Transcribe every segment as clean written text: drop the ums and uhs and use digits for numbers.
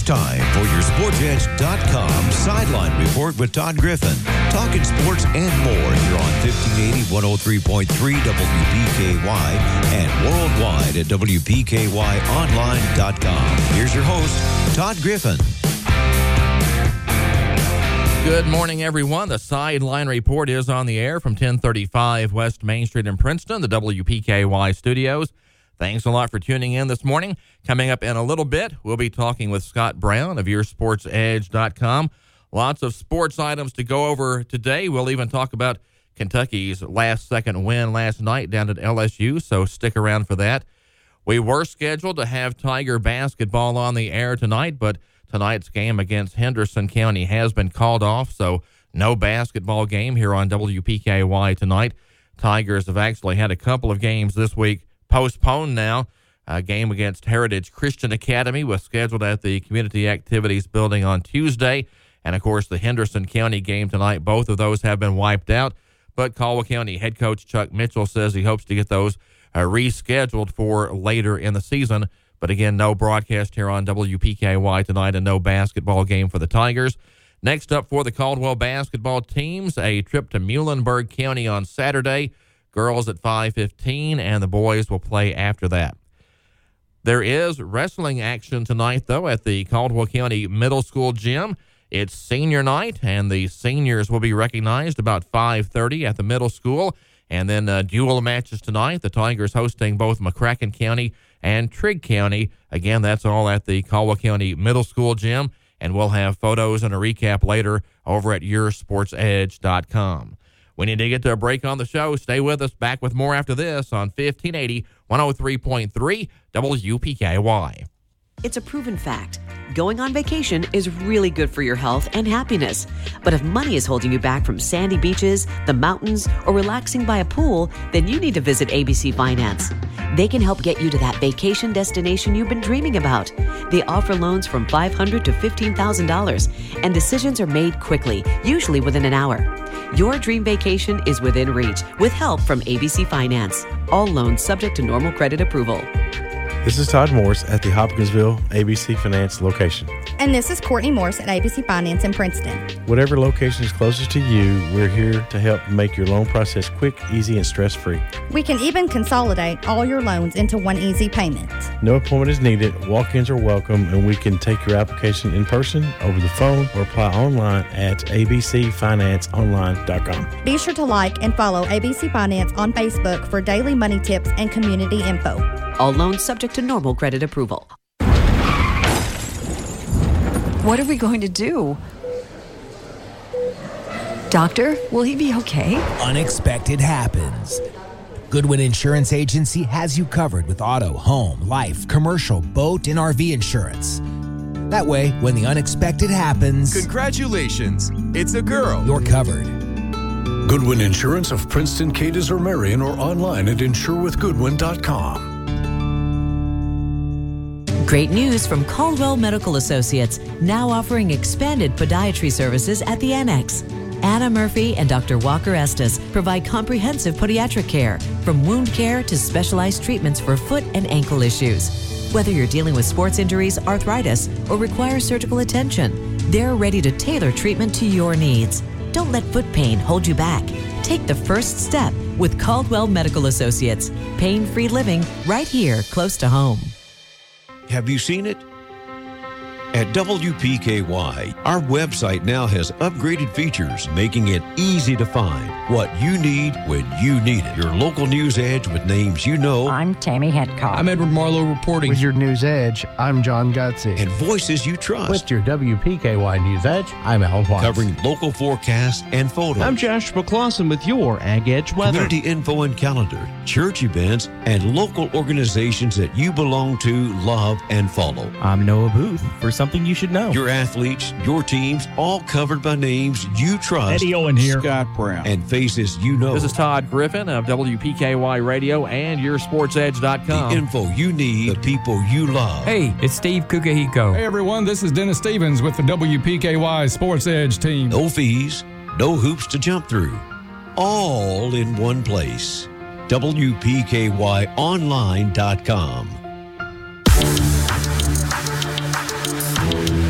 time for your SportsEdge.com Sideline Report with Todd Griffin. Talking sports and more here on 1580, 103.3 WPKY and worldwide at WPKYOnline.com. Here's your host, Todd Griffin. Good morning, everyone. The Sideline Report is on the air from 1035 West Main Street in Princeton, the WPKY studios. Thanks a lot for tuning in this morning. Coming up in a little bit, we'll be talking with Scott Brown of YourSportsEdge.com. Lots of sports items to go over today. We'll even talk about Kentucky's last-second win last night down at LSU, so stick around for that. We were scheduled to have Tiger basketball on the air tonight, but tonight's game against Henderson County has been called off, so no basketball game here on WPKY tonight. Tigers have actually had a couple of games this week postponed now. A game against Heritage Christian Academy was scheduled at the Community Activities Building on Tuesday. And, of course, the Henderson County game tonight, both of those have been wiped out. But Caldwell County head coach Chuck Mitchell says he hopes to get those rescheduled for later in the season. But, again, no broadcast here on WPKY tonight and no basketball game for the Tigers. Next up for the Caldwell basketball teams, a trip to Muhlenberg County on Saturday. Girls at 5:15, and the boys will play after that. There is wrestling action tonight, though, at the Caldwell County Middle School gym. It's senior night, and the seniors will be recognized about 5:30 at the middle school. And then dual matches tonight, the Tigers hosting both McCracken County and Trigg County. Again, that's all at the Caldwell County Middle School gym, and we'll have photos and a recap later over at YourSportsEdge.com. We need to get to a break on the show. Stay with us. Back with more after this on 1580, 103.3 WPKY. It's a proven fact. Going on vacation is really good for your health and happiness. But if money is holding you back from sandy beaches, the mountains, or relaxing by a pool, then you need to visit ABC Finance. They can help get you to that vacation destination you've been dreaming about. They offer loans from $500 to $15,000, and decisions are made quickly, usually within an hour. Your dream vacation is within reach with help from ABC Finance. All loans subject to normal credit approval. This is Todd Morris at the Hopkinsville ABC Finance location. And this is Courtney Morris at ABC Finance in Princeton. Whatever location is closest to you, we're here to help make your loan process quick, easy, and stress-free. We can even consolidate all your loans into one easy payment. No appointment is needed, walk-ins are welcome, and we can take your application in person, over the phone, or apply online at abcfinanceonline.com. Be sure to like and follow ABC Finance on Facebook for daily money tips and community info. All loans subject to normal credit approval. What are we going to do? Doctor, will he be okay? Unexpected happens. Goodwin Insurance Agency has you covered with auto, home, life, commercial, boat, and RV insurance. That way, when the unexpected happens... Congratulations! It's a girl! You're covered. Goodwin Insurance of Princeton, Cadiz, or Marion, or online at insurewithgoodwin.com. Great news from Caldwell Medical Associates, now offering expanded podiatry services at the Annex. Anna Murphy and Dr. Walker Estes provide comprehensive podiatric care, from wound care to specialized treatments for foot and ankle issues. Whether you're dealing with sports injuries, arthritis, or require surgical attention, they're ready to tailor treatment to your needs. Don't let foot pain hold you back. Take the first step with Caldwell Medical Associates. Pain-free living right here, close to home. Have you seen it? At WPKY, our website now has upgraded features, making it easy to find what you need when you need it. Your local news edge with names you know. I'm Tammy Hadcock. I'm Edward Marlowe reporting. With your news edge, I'm John Gutsy. And voices you trust. With your WPKY News Edge, I'm Al Watts. Covering local forecasts and photos. I'm Joshua Clausen with your Ag Edge weather. Community info and calendar, church events, and local organizations that you belong to, love, and follow. I'm Noah Booth for something you should know. Your athletes, your teams, all covered by names you trust. Eddie Owen here. Scott Brown. And faces you know. This is Todd Griffin of WPKY Radio and YourSportsEdge.com. The info you need, the people you love. Hey, it's Steve Kukahiko. Hey, everyone, this is Dennis Stevens with the WPKY Sports Edge team. No fees, no hoops to jump through. All in one place. WPKYOnline.com.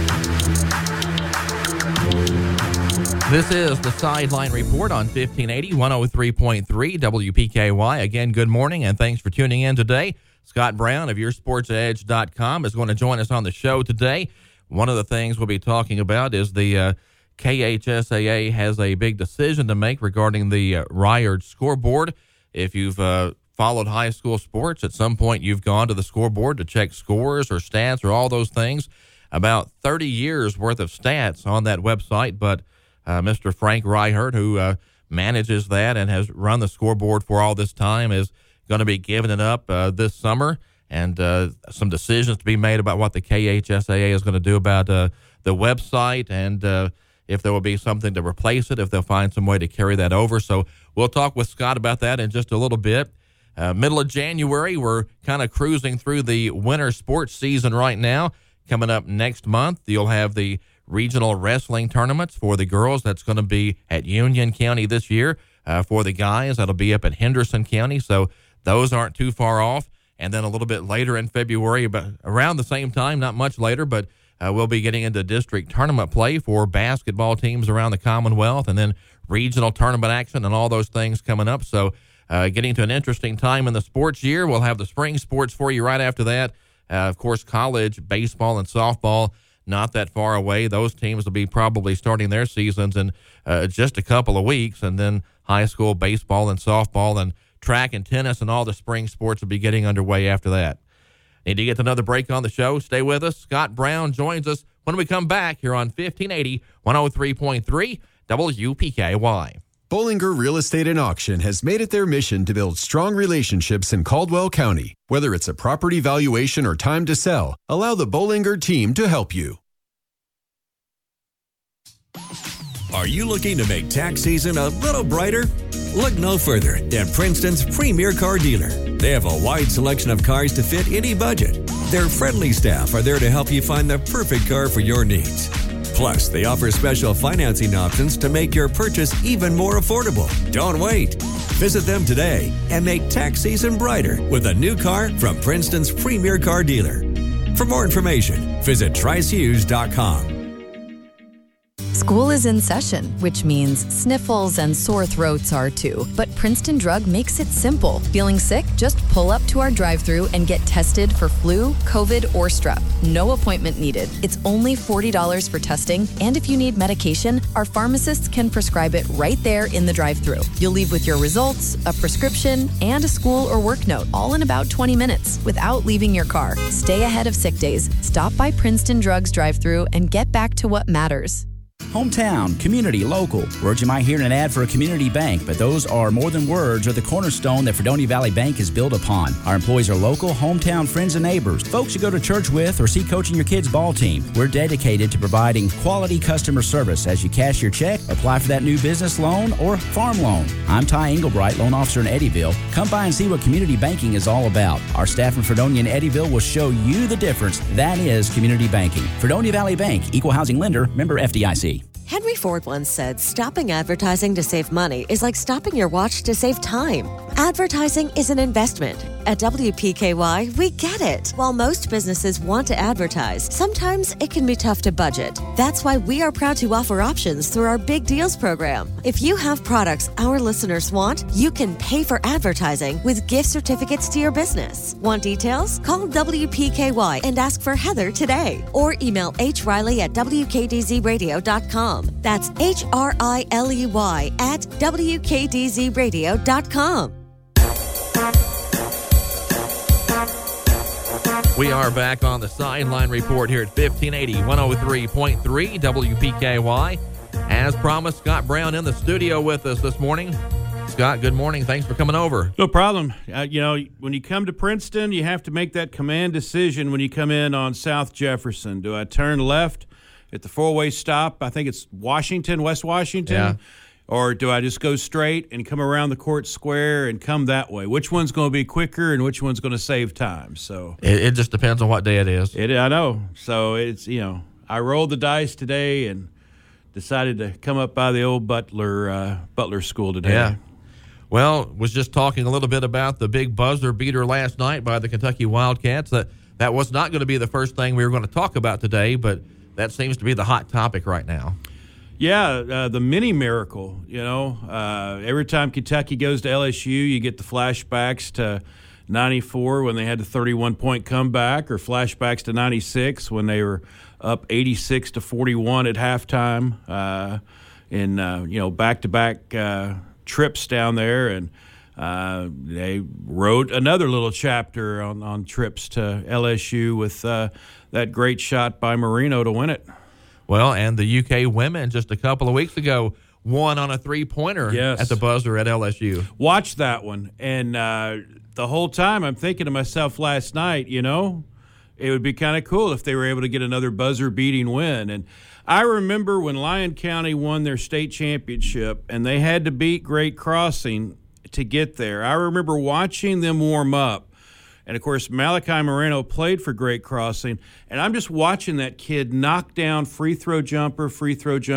This is the Sideline Report on 1580, 103.3 WPKY. Again, good morning, and thanks for tuning in today. Scott Brown of YourSportsEdge.com is going to join us on the show today. One of the things we'll be talking about is the KHSAA has a big decision to make regarding the Ryard scoreboard. If you've followed high school sports, at some point you've gone to the scoreboard to check scores or stats or all those things. About 30 years worth of stats on that website, but Mr. Frank Reichert, who manages that and has run the scoreboard for all this time, is going to be giving it up this summer, and some decisions to be made about what the KHSAA is going to do about the website, and if there will be something to replace it, if they'll find some way to carry that over. So we'll talk with Scott about that in just a little bit. Middle of January, we're kind of cruising through the winter sports season right now. Coming up next month, you'll have the regional wrestling tournaments for the girls. That's going to be at Union County this year. For the guys, that'll be up at Henderson County. So those aren't too far off. And then a little bit later in February, but around the same time, not much later, but we'll be getting into district tournament play for basketball teams around the Commonwealth, and then regional tournament action and all those things coming up. So getting to an interesting time in the sports year. We'll have the spring sports for you right after that. Of course, college baseball and softball not that far away. Those teams will be probably starting their seasons in just a couple of weeks, and then high school baseball and softball and track and tennis and all the spring sports will be getting underway after that. Need to get another break on the show? Stay with us. Scott Brown joins us when we come back here on 1580, 103.3 WPKY. Bollinger Real Estate and Auction has made it their mission to build strong relationships in Caldwell County. Whether it's a property valuation or time to sell, allow the Bollinger team to help you. Are you looking to make tax season a little brighter? Look no further than Princeton's premier car dealer. They have a wide selection of cars to fit any budget. Their friendly staff are there to help you find the perfect car for your needs. Plus, they offer special financing options to make your purchase even more affordable. Don't wait. Visit them today and make tax season brighter with a new car from Princeton's premier car dealer. For more information, visit tricehughes.com. School is in session, which means sniffles and sore throats are too. But Princeton Drug makes it simple. Feeling sick? Just pull up to our drive-thru and get tested for flu, COVID, or strep. No appointment needed. It's only $40 for testing, and if you need medication, our pharmacists can prescribe it right there in the drive-thru. You'll leave with your results, a prescription, and a school or work note, all in about 20 minutes, without leaving your car. Stay ahead of sick days. Stop by Princeton Drug's drive-thru and get back to what matters. Hometown, community, local. Words you might hear in an ad for a community bank, but those are more than words or the cornerstone that Fredonia Valley Bank is built upon. Our employees are local, hometown friends and neighbors, folks you go to church with or see coaching your kids' ball team. We're dedicated to providing quality customer service as you cash your check, apply for that new business loan or farm loan. I'm Ty Englebright, loan officer in Eddyville. Come by and see what community banking is all about. Our staff in Fredonia and Eddyville will show you the difference that is community banking. Fredonia Valley Bank, equal housing lender, member FDIC. Henry Ford once said, stopping advertising to save money is like stopping your watch to save time. Advertising is an investment. At WPKY, we get it. While most businesses want to advertise, sometimes it can be tough to budget. That's why we are proud to offer options through our Big Deals program. If you have products our listeners want, you can pay for advertising with gift certificates to your business. Want details? Call WPKY and ask for Heather today. Or email hriley@wkdzradio.com. That's HRILEY at WKDZradio.com. We are back on the Sideline Report here at 1580, 103.3 WPKY. As promised, Scott Brown in the studio with us this morning. Scott, good morning. Thanks for coming over. No problem. When you come to Princeton, you have to make that command decision when you come in on South Jefferson. Do I turn left at the four-way stop? I think it's Washington, West Washington. Yeah. Or do I just go straight and come around the court square and come that way? Which one's going to be quicker and which one's going to save time? So it just depends on what day it is. I know. So it's, I rolled the dice today and decided to come up by the old Butler School today. Yeah. Well, was just talking a little bit about the big buzzer beater last night by the Kentucky Wildcats. That was not going to be the first thing we were going to talk about today, but that seems to be the hot topic right now. Yeah, the mini miracle, every time Kentucky goes to LSU, you get the flashbacks to 94 when they had the 31-point comeback, or flashbacks to 96 when they were up 86-41 at halftime in back-to-back trips down there. And they wrote another little chapter on trips to LSU with that great shot by Marino to win it. Well, and the UK women just a couple of weeks ago won on a three-pointer at the buzzer at LSU. Watch that one. And the whole time I'm thinking to myself last night, it would be kind of cool if they were able to get another buzzer-beating win. And I remember when Lyon County won their state championship and they had to beat Great Crossing to get there. I remember watching them warm up. And, of course, Malachi Moreno played for Great Crossing, and I'm just watching that kid knock down free throw jumper for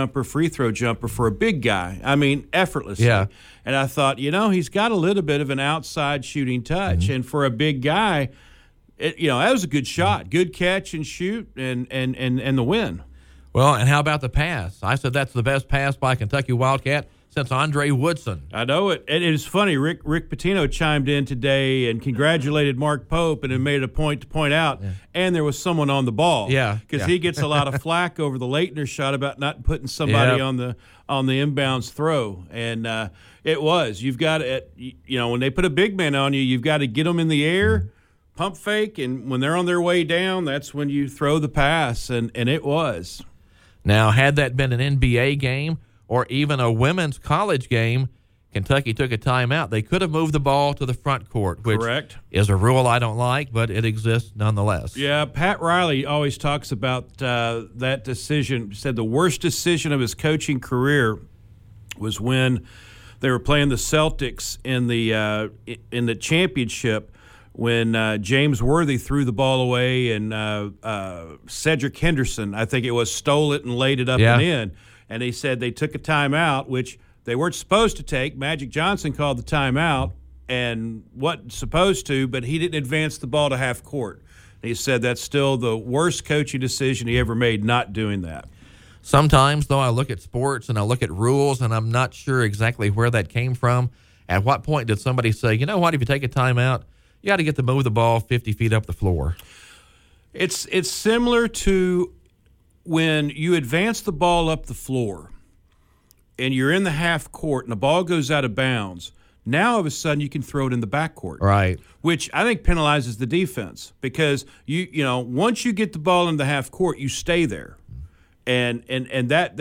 a big guy. I mean, effortlessly. Yeah. And I thought, he's got a little bit of an outside shooting touch. Mm-hmm. And for a big guy, that was a good shot. Good catch and shoot and the win. Well, and how about the pass? I said that's the best pass by a Kentucky Wildcat since Andre Woodson. I know it. It is funny. Rick Pitino chimed in today and congratulated Mark Pope and made a point to point out, and there was someone on the ball. Yeah. Because he gets a lot of flack over the Leitner shot about not putting somebody on the inbounds throw. And it was. You've got to, when they put a big man on you, you've got to get them in the air, pump fake, and when they're on their way down, that's when you throw the pass, and it was. Now, had that been an NBA game, or even a women's college game, Kentucky took a timeout. They could have moved the ball to the front court, which Correct. Is a rule I don't like, but it exists nonetheless. Yeah, Pat Riley always talks about that decision. Said the worst decision of his coaching career was when they were playing the Celtics in the championship, when James Worthy threw the ball away and Cedric Henderson, I think it was, stole it and laid it up and in. And they said they took a timeout, which they weren't supposed to take. Magic Johnson called the timeout and wasn't supposed to, but he didn't advance the ball to half court. And he said that's still the worst coaching decision he ever made, not doing that. Sometimes, though, I look at sports and I look at rules, and I'm not sure exactly where that came from. At what point did somebody say, you know what, if you take a timeout, you got to get to move the ball 50 feet up the floor? It's similar to when you advance the ball up the floor and you're in the half court and the ball goes out of bounds, now all of a sudden you can throw it in the backcourt. Right. Which I think penalizes the defense because, once you get the ball in the half court, you stay there. And that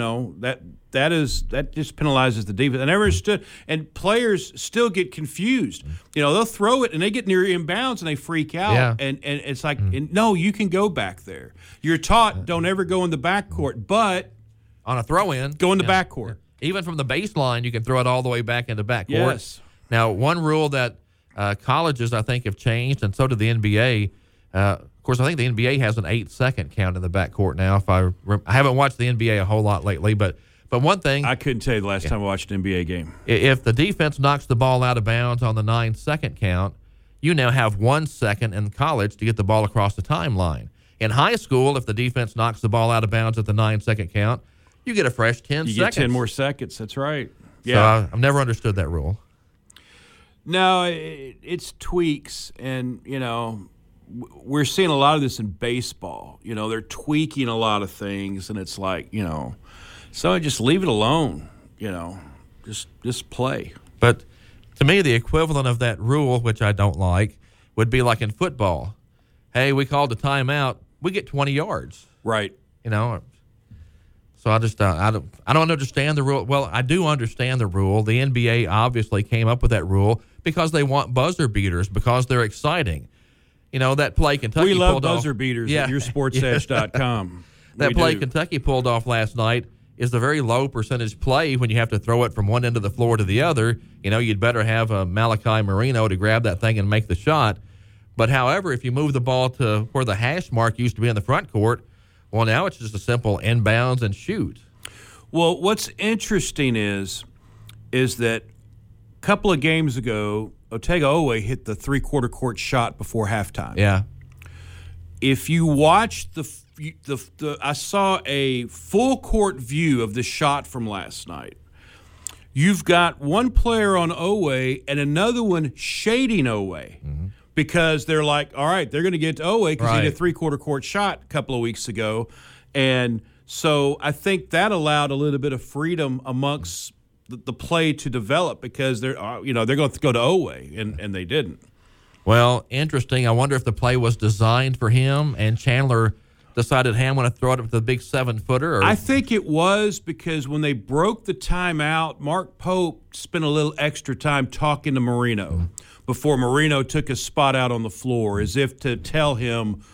just penalizes the defense. I never understood. And players still get confused. They'll throw it and they get near inbounds and they freak out. Yeah. And it's like, no, you can go back there. You're taught don't ever go in the backcourt, but on a throw-in, go in the backcourt. Even from the baseline, you can throw it all the way back into backcourt. Yes. Now, one rule that colleges, I think, have changed, and so did the NBA. Of course, I think the NBA has an 8-second count in the backcourt now. I haven't watched the NBA a whole lot lately, but one thing, I couldn't tell you the last time I watched an NBA game. If the defense knocks the ball out of bounds on the 9-second count, you now have 1 second in college to get the ball across the timeline. In high school, if the defense knocks the ball out of bounds at the 9-second count, you get a fresh 10 seconds. You get 10 more seconds. That's right. Yeah. So I've never understood that rule. No, it's tweaks, and we're seeing a lot of this in baseball. They're tweaking a lot of things, and it's like, so just leave it alone. Just play. But to me, the equivalent of that rule, which I don't like, would be like in football. Hey, we called a timeout. We get 20 yards. Right. So I just I don't understand the rule. Well, I do understand the rule. The NBA obviously came up with that rule because they want buzzer beaters because they're exciting. That play Kentucky we love pulled buzzer off, beaters at yoursportsedge.com. That play Kentucky pulled off last night is the very low percentage play when you have to throw it from one end of the floor to the other. You'd better have a Malachi Moreno to grab that thing and make the shot. But however, if you move the ball to where the hash mark used to be in the front court, well, now it's just a simple inbounds and shoot. Well, what's interesting is that a couple of games ago, Otega Owe hit the three-quarter court shot before halftime. Yeah. if you watch I saw a full court view of the shot from last night. You've got one player on Oweh and another one shading Oweh because they're like, all right, they're going to get to Oweh because he did a three-quarter court shot a couple of weeks ago. And so I think that allowed a little bit of freedom amongst the play to develop because they're going to go to Oweh, and they didn't. Well, interesting. I wonder if the play was designed for him and Chandler decided, hey, I'm going to throw it up to the big 7-footer. I think it was because when they broke the timeout, Mark Pope spent a little extra time talking to Marino before Marino took his spot out on the floor, as if to tell him,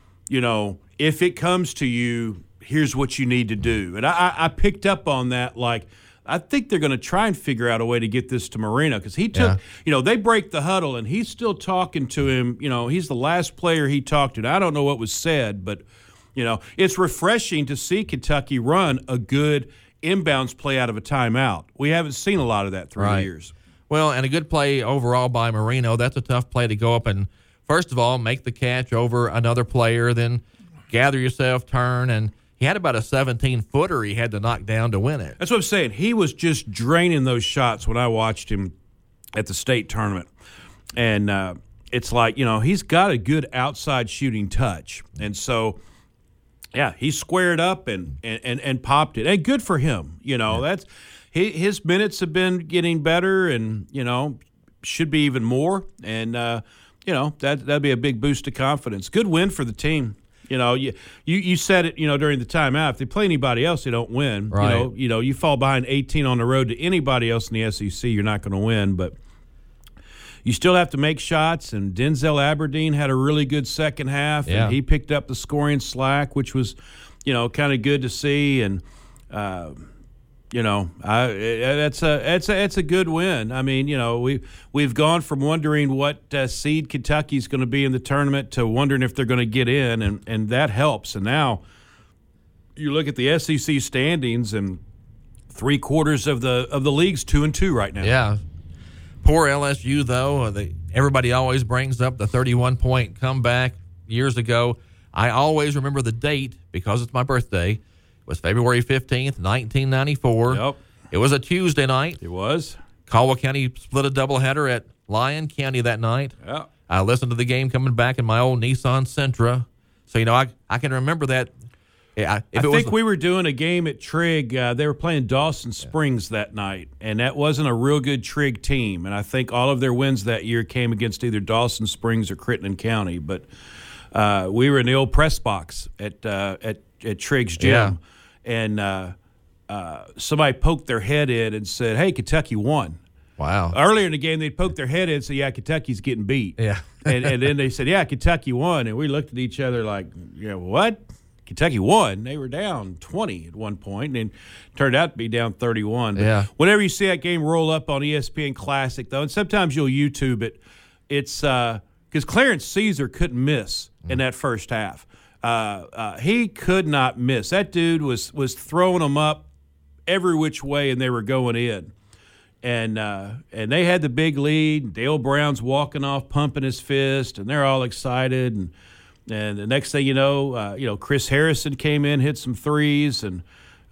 if it comes to you, here's what you need to do. And I picked up on that, like, I think they're going to try and figure out a way to get this to Marino because he took, they break the huddle and he's still talking to him. He's the last player he talked to. I don't know what was said, but, it's refreshing to see Kentucky run a good inbounds play out of a timeout. We haven't seen a lot of that through the years. Well, and a good play overall by Marino. That's a tough play to go up and, first of all, make the catch over another player, then gather yourself, turn, and he had about a 17-footer he had to knock down to win it. That's what I'm saying. He was just draining those shots when I watched him at the state tournament. And it's like, he's got a good outside shooting touch. And so, yeah, he squared up and popped it. And good for him. That's his minutes have been getting better and, should be even more. And, that'd be a big boost of confidence. Good win for the team. You said it, during the timeout. If they play anybody else, they don't win. Right. You fall behind 18 on the road to anybody else in the SEC, you're not going to win. But you still have to make shots, and Denzel Aberdeen had a really good second half, and he picked up the scoring slack, which was, kind of good to see. And it's a good win. I mean, we've gone from wondering what seed Kentucky's going to be in the tournament to wondering if they're going to get in, and that helps. And now you look at the SEC standings, and 3/4 of the league's 2-2 right now. Yeah. Poor LSU, though. Everybody always brings up the 31-point comeback years ago. I always remember the date because it's my birthday. It was February 15th, 1994. Yep. It was a Tuesday night. It was. Caldwell County split a doubleheader at Lyon County that night. Yeah. I listened to the game coming back in my old Nissan Sentra. So, I can remember that. I think we were doing a game at Trigg. They were playing Dawson Springs that night, and that wasn't a real good Trigg team. And I think all of their wins that year came against either Dawson Springs or Crittenden County. But we were in the old press box at Trigg's gym, and somebody poked their head in and said, "Hey, Kentucky won." Wow. Earlier in the game, they poked their head in and said, "Yeah, Kentucky's getting beat." Yeah. and then they said, "Yeah, Kentucky won." And we looked at each other like, what? Kentucky won. They were down 20 at one point, and turned out to be down 31. But whenever you see that game roll up on ESPN Classic, though, and sometimes you'll YouTube it, it's because Clarence Caesar couldn't miss in that first half. He could not miss. That dude was throwing them up every which way, and they were going in. And they had the big lead. Dale Brown's walking off, pumping his fist, and they're all excited. And the next thing you know, Chris Harrison came in, hit some threes, and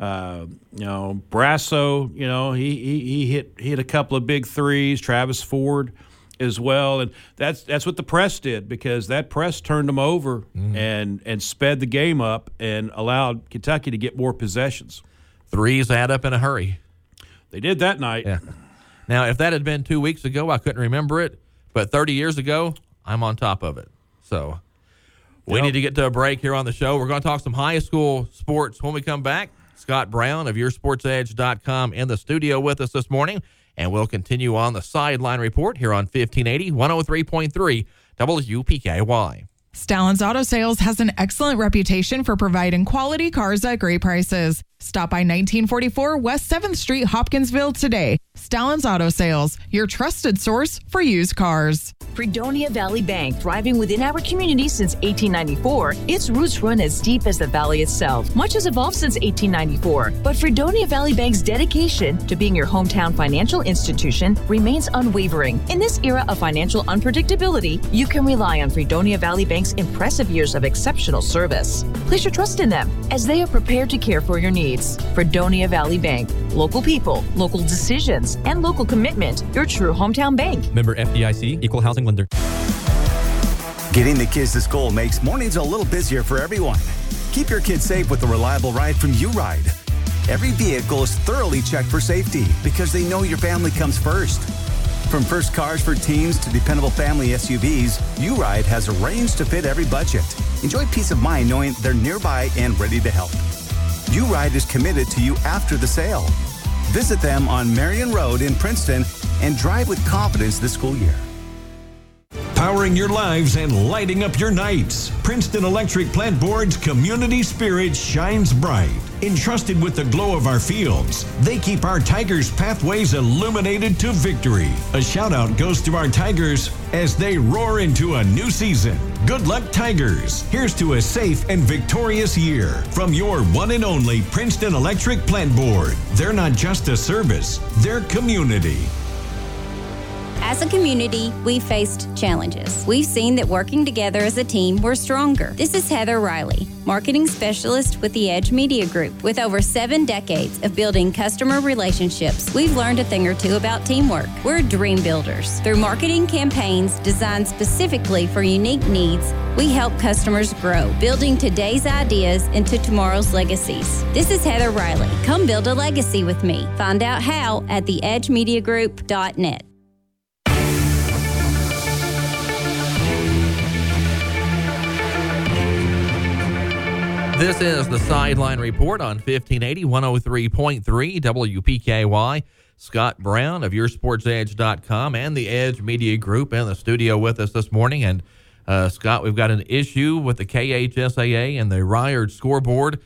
Brasso, he hit a couple of big threes. Travis Ford as well, and that's what the press did, because that press turned them over and sped the game up and allowed Kentucky to get more possessions. Threes add up in a hurry. They did that night. Yeah. Now, if that had been 2 weeks ago, I couldn't remember it, but 30 years ago, I'm on top of it. So. We need to get to a break here on the show. We're going to talk some high school sports when we come back. Scott Brown of YourSportsEdge.com in the studio with us this morning, and we'll continue on the Sideline Report here on 1580, 103.3 WPKY. Stallings Auto Sales has an excellent reputation for providing quality cars at great prices. Stop by 1944 West 7th Street, Hopkinsville today. Stallings Auto Sales, your trusted source for used cars. Fredonia Valley Bank, thriving within our community since 1894, its roots run as deep as the valley itself. Much has evolved since 1894, but Fredonia Valley Bank's dedication to being your hometown financial institution remains unwavering. In this era of financial unpredictability, you can rely on Fredonia Valley Bank's impressive years of exceptional service. Place your trust in them as they are prepared to care for your needs. Fredonia Valley Bank. Local people, local decisions, and local commitment. Your true hometown bank. Member FDIC, Equal Housing Lender. Getting the kids to school makes mornings a little busier for everyone. Keep your kids safe with a reliable ride from U-Ride. Every vehicle is thoroughly checked for safety because they know your family comes first. From first cars for teens to dependable family SUVs, U-Ride has a range to fit every budget. Enjoy peace of mind knowing they're nearby and ready to help. U-Ride is committed to you after the sale. Visit them on Marion Road in Princeton and drive with confidence this school year. Powering your lives and lighting up your nights. Princeton Electric Plant Board's community spirit shines bright. Entrusted with the glow of our fields, they keep our Tigers' pathways illuminated to victory. A shout out goes to our Tigers as they roar into a new season. Good luck, Tigers. Here's to a safe and victorious year from your one and only Princeton Electric Plant Board. They're not just a service, they're community. As a community, we've faced challenges. We've seen that working together as a team, we're stronger. This is Heather Riley, marketing specialist with the Edge Media Group. With over 7 decades of building customer relationships, we've learned a thing or two about teamwork. We're dream builders. Through marketing campaigns designed specifically for unique needs, we help customers grow, building today's ideas into tomorrow's legacies. This is Heather Riley. Come build a legacy with me. Find out how at theedgemediagroup.net. This is the Sideline Report on 1580, 103.3 WPKY. Scott Brown of YourSportsEdge.com and the Edge Media Group in the studio with us this morning. And Scott, we've got an issue with the KHSAA and the Ryard scoreboard.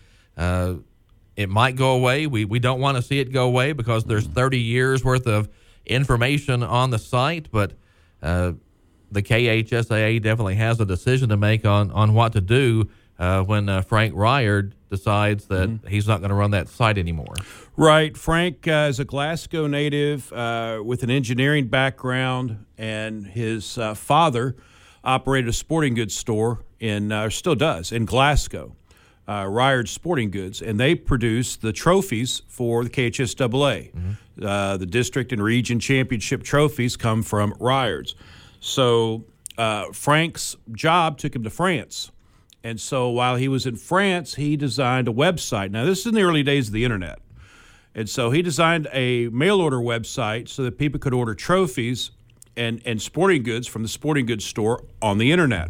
It might go away. We don't want to see it go away because there's 30 years worth of information on the site, but the KHSAA definitely has a decision to make on what to do when Frank Ryard decides that he's not going to run that site anymore. Right. Frank is a Glasgow native with an engineering background, and his father operated a sporting goods store still does, in Glasgow, Ryard Sporting Goods, and they produce the trophies for the KHSAA. The district and region championship trophies come from Ryard's. So Frank's job took him to France. And so while he was in France, he designed a website. Now, this is in the early days of the internet. And so he designed a mail-order website so that people could order trophies and sporting goods from the sporting goods store on the internet.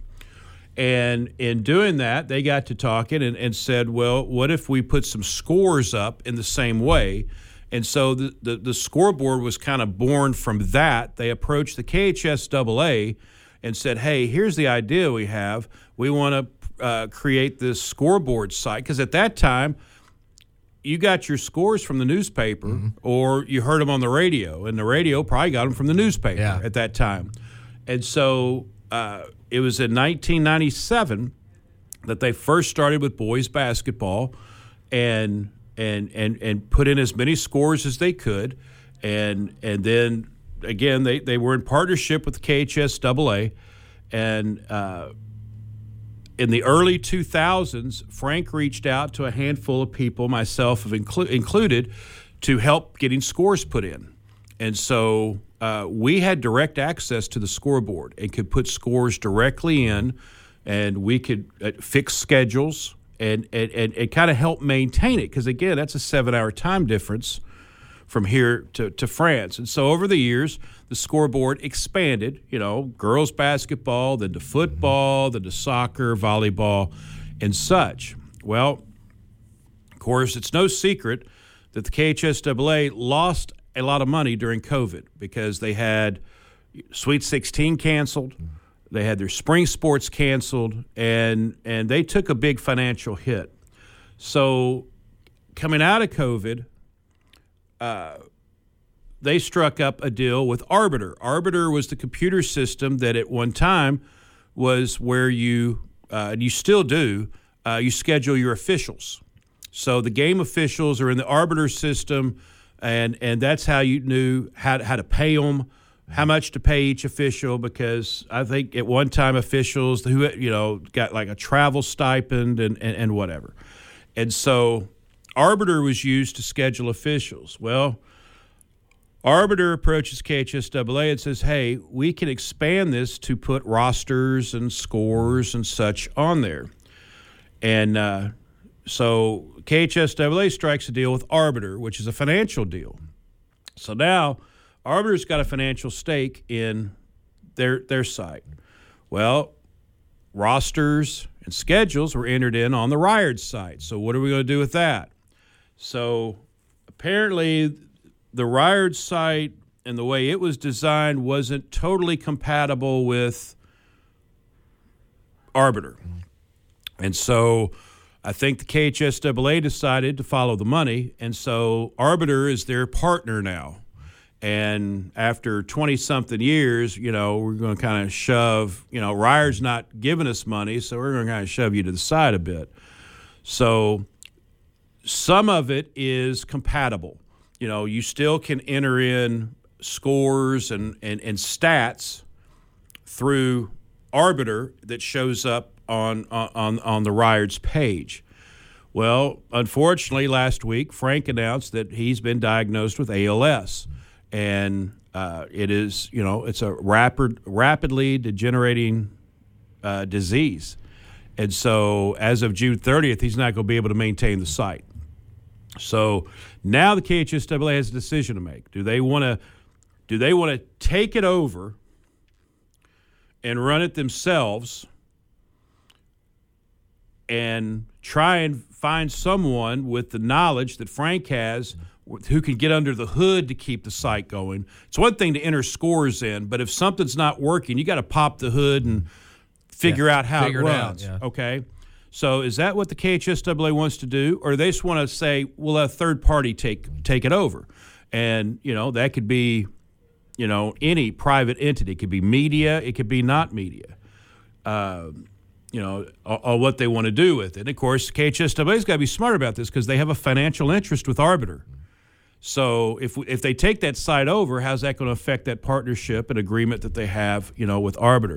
And in doing that, they got to talking and said, well, what if we put some scores up in the same way? And so the scoreboard was kind of born from that. They approached the KHSAA and said, hey, here's the idea we have. We want to create this scoreboard site. Because at that time, you got your scores from the newspaper or you heard them on the radio. And the radio probably got them from the newspaper at that time. And so it was in 1997 that they first started with boys basketball and put in as many scores as they could. And then, again, they were in partnership with the KHSAA. And in the early 2000s, Frank reached out to a handful of people, myself included, to help getting scores put in. And so we had direct access to the scoreboard and could put scores directly in, and we could fix schedules and kind of help maintain it. Because, again, that's a 7-hour time difference from here to France. And so over the years, the scoreboard expanded, girls basketball, then to football, then to soccer, volleyball, and such. Well, of course, it's no secret that the KHSAA lost a lot of money during COVID because they had Sweet 16 canceled, they had their spring sports canceled, and they took a big financial hit. So coming out of COVID, they struck up a deal with Arbiter. Arbiter was the computer system that at one time was where you, and you still do, you schedule your officials. So the game officials are in the Arbiter system, and that's how you knew how to pay them, how much to pay each official, because I think at one time officials who got like a travel stipend and whatever. And so Arbiter was used to schedule officials. Well, Arbiter approaches KHSAA and says, hey, we can expand this to put rosters and scores and such on there. And so KHSAA strikes a deal with Arbiter, which is a financial deal. So now Arbiter's got a financial stake in their site. Well, rosters and schedules were entered in on the Ryard site. So what are we going to do with that? So apparently the Ryard site and the way it was designed wasn't totally compatible with Arbiter. And so I think the KHSAA decided to follow the money, and so Arbiter is their partner now. And after 20-something years, we're going to kind of shove, Ryard's not giving us money, so we're going to kind of shove you to the side a bit. So some of it is compatible. You still can enter in scores and stats through Arbiter that shows up on the Ryard's page. Well, unfortunately, last week, Frank announced that he's been diagnosed with ALS. And it is, it's a rapidly degenerating disease. And so as of June 30th, he's not going to be able to maintain the site. So now the KHSAA has a decision to make. Do they want to take it over and run it themselves and try and find someone with the knowledge that Frank has who can get under the hood to keep the site going? It's one thing to enter scores in, but if something's not working, you got to pop the hood and figure out how it runs. Okay? So is that what the KHSAA wants to do? Or they just want to say, we'll let a third party take it over? And, that could be, any private entity. It could be media. It could be not media. On what they want to do with it. And of course, KHSAA's got to be smart about this because they have a financial interest with Arbiter. So if they take that site over, how's that going to affect that partnership and agreement that they have, with Arbiter?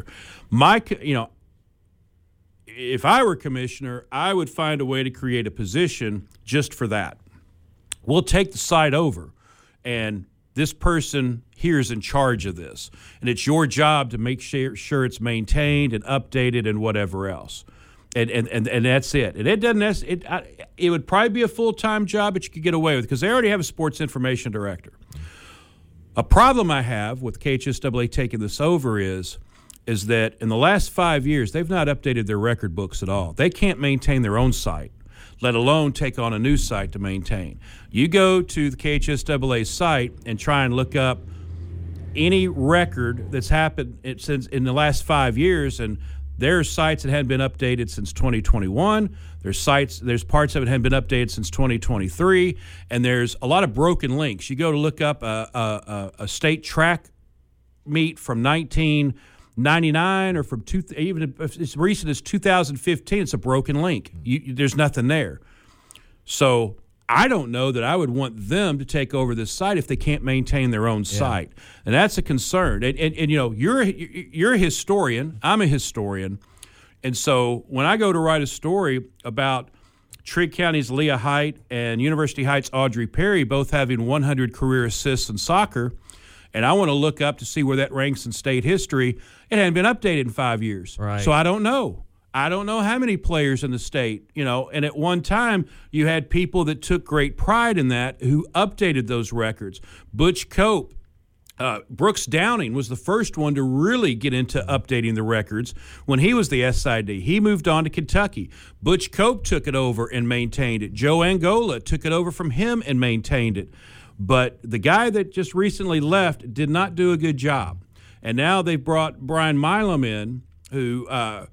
If I were commissioner, I would find a way to create a position just for that. We'll take the site over, and this person here is in charge of this, and it's your job to make sure it's maintained and updated and whatever else. And that's it. And it doesn't. It would probably be a full-time job, but you could get away with it because they already have a sports information director. A problem I have with KHSAA taking this over is that in the last 5 years they've not updated their record books at all. They can't maintain their own site, let alone take on a new site to maintain. You go to the KHSAA site and try and look up any record that's happened since in the last 5 years, and there are sites that hadn't been updated since 2021. There's parts of it that hadn't been updated since 2023, and there's a lot of broken links. You go to look up a state track meet from 1999 or from even as recent as 2015, it's a broken link. There's nothing there. So I don't know that I would want them to take over this site if they can't maintain their own site, and that's a concern. And you're a historian. I'm a historian, and so when I go to write a story about Trigg County's Leah Height and University Heights' Audrey Perry both having 100 career assists in soccer, and I want to look up to see where that ranks in state history, it hadn't been updated in 5 years. Right. So I don't know. I don't know how many players in the state, and at one time you had people that took great pride in that who updated those records. Butch Cope, Brooks Downing was the first one to really get into updating the records when he was the SID. He moved on to Kentucky. Butch Cope took it over and maintained it. Joe Angola took it over from him and maintained it. But the guy that just recently left did not do a good job. And now they've brought Brian Milam in, who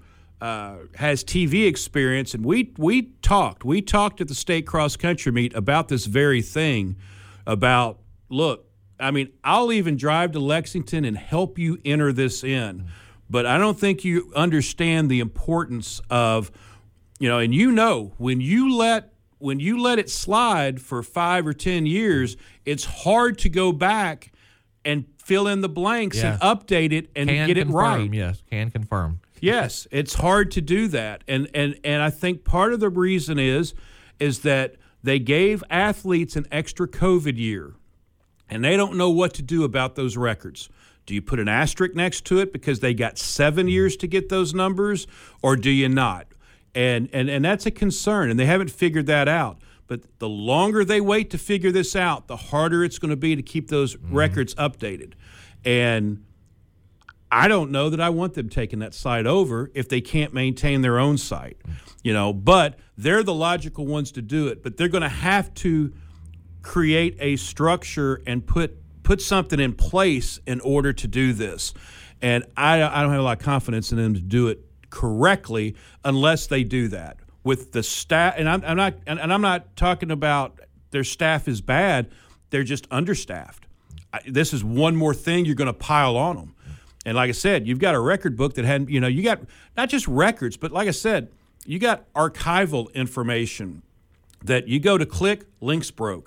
has TV experience, and we talked at the state cross country meet about this very thing. About look, I mean, I'll even drive to Lexington and help you enter this in. But I don't think you understand the importance of, and when you let it slide for 5 or 10 years, it's hard to go back and fill in the blanks and update it and get it right. Yes, can confirm. Yes, it's hard to do that. And I think part of the reason is that they gave athletes an extra COVID year, and they don't know what to do about those records. Do you put an asterisk next to it because they got 7 years to get those numbers, or do you not? And that's a concern, and they haven't figured that out. But the longer they wait to figure this out, the harder it's going to be to keep those records updated. And I don't know that I want them taking that site over if they can't maintain their own site, but they're the logical ones to do it. But they're going to have to create a structure and put something in place in order to do this. And I don't have a lot of confidence in them to do it correctly unless they do that with the staff. And I'm not talking about their staff is bad. They're just understaffed. This is one more thing you're going to pile on them. And like I said, you've got a record book that had, you got not just records, but like I said, you got archival information that you go to click, links broke.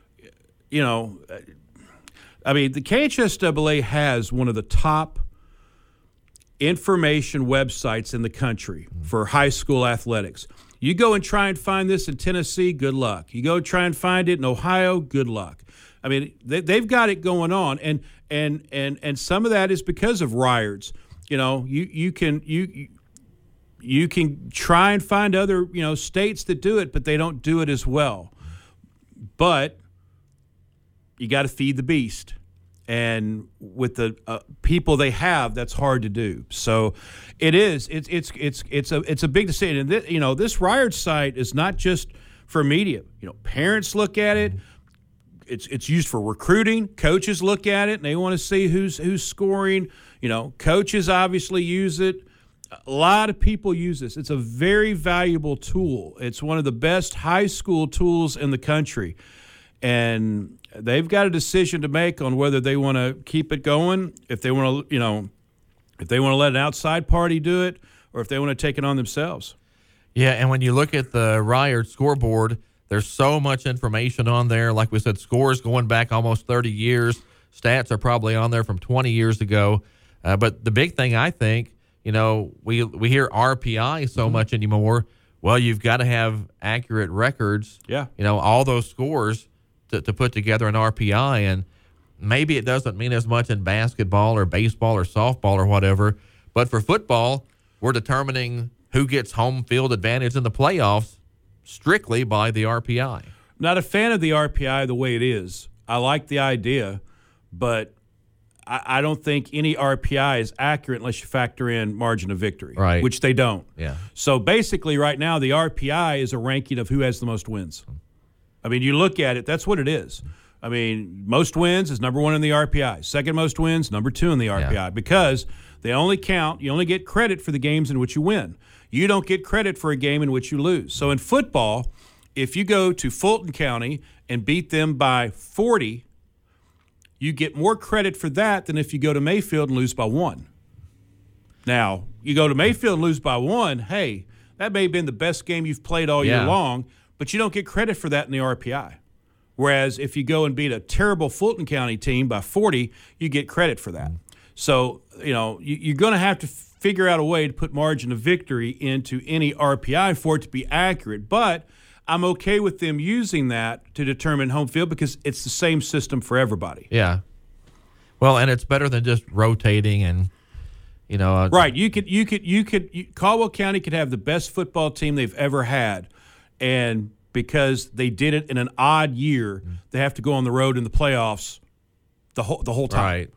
I mean, the KHSAA has one of the top information websites in the country for high school athletics. You go and try and find this in Tennessee, good luck. You go try and find it in Ohio, good luck. I mean, they've got it going on, and some of that is because of RIARDS. You can try and find other states that do it, but they don't do it as well. But you got to feed the beast, and with the people they have, that's hard to do. So it is. It's a big decision. And this RIARDS site is not just for media. Parents look at it. It's used for recruiting. Coaches look at it, and they want to see who's scoring. Coaches obviously use it. A lot of people use this. It's a very valuable tool. It's one of the best high school tools in the country. And they've got a decision to make on whether they want to keep it going, if they want to, if they want to let an outside party do it, or if they want to take it on themselves. Yeah, and when you look at the RIARDS scoreboard, there's so much information on there. Like we said, scores going back almost 30 years. Stats are probably on there from 20 years ago. But the big thing, I think, we hear RPI so much anymore. Well, you've got to have accurate records. Yeah. All those scores to put together an RPI. And maybe it doesn't mean as much in basketball or baseball or softball or whatever. But for football, we're determining who gets home field advantage in the playoffs strictly by the RPI. Not a fan of the RPI the way it is. I like the idea, but I don't think any RPI is accurate unless you factor in margin of victory, right? Which they don't. Yeah. So basically right now the RPI is a ranking of who has the most wins. I mean, you look at it, that's what it is. I mean, most wins is number one in the RPI. Second most wins, number two in the RPI, because they only count, you only get credit for the games in which you win. You don't get credit for a game in which you lose. So in football, if you go to Fulton County and beat them by 40, you get more credit for that than if you go to Mayfield and lose by 1. Now, you go to Mayfield and lose by 1, hey, that may have been the best game you've played all year long, but you don't get credit for that in the RPI. Whereas if you go and beat a terrible Fulton County team by 40, you get credit for that. So, you're going to have to figure out a way to put margin of victory into any RPI for it to be accurate. But I'm okay with them using that to determine home field because it's the same system for everybody. Yeah. Well, and it's better than just rotating and, right. Caldwell County could have the best football team they've ever had. And because they did it in an odd year, they have to go on the road in the playoffs the whole time. Right.